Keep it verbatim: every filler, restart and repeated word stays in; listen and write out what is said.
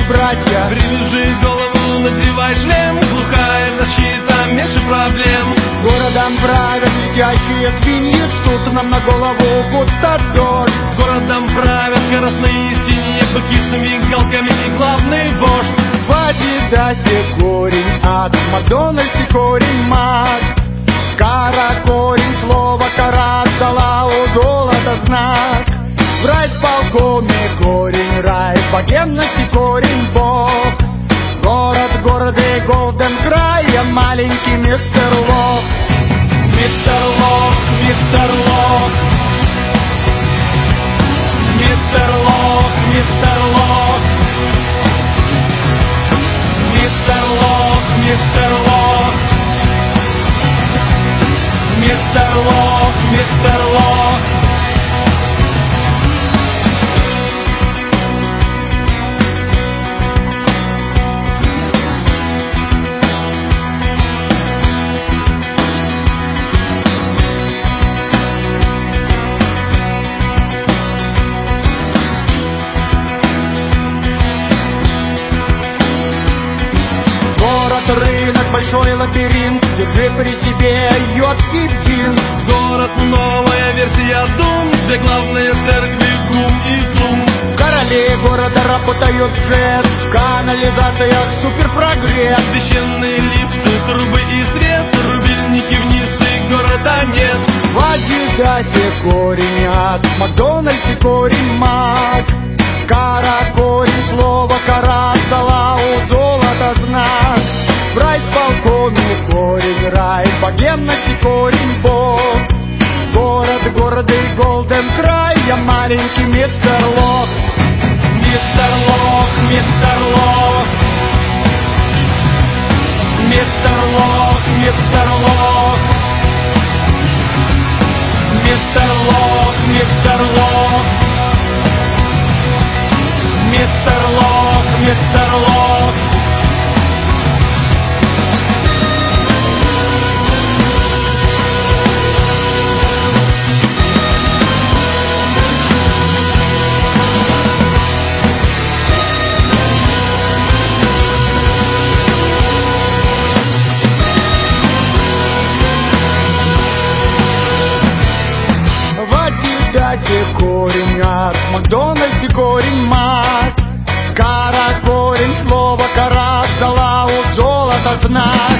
братья. Привяжи голову, надевай шлем, глухая защита, меньше проблем. Городом правят летящие свиньи, тут нам на голову густо дождь. Городом правят красные синие быки с мигалками и главный вождь. В Адидасе корень ад, в Макдональдсе корень маг. Кара корень, слово кара дала у золота знак. В райсполкоме корень рай, в богемности корень бог. Город, гордый Голден край, я маленький мистер Лох. Мистер Лох, мистер Лох, мистер Лох, мистер Лох, мистер Лох, мистер Лох, мистер Лох, мистер Лох. Рынок, большой лабиринт, держи при себе йодский бинт. Город, новая версия Дум, две главные церкви, Гум и Зум. Короли города работают джет, в канализациях суперпрогресс. Священные лифты, трубы и свет, рубильники вниз и города нет. В Адидасе корень ад, в Макдональдсе корень маг. Кара корень, слово кара дала у золота знак. В райсполкоме корень рай, в богемности корень бог. Город, гордый Голден край, я маленький мистер Лох. Мистер Лох, мистер Лох, мистер Лох, мистер Лох, мистер Лох, мистер Лох, мистер Лох, мистер Лох. Корень ад, в Макдональдсе корень маг. Кара корень, слово кара дала у золота знак.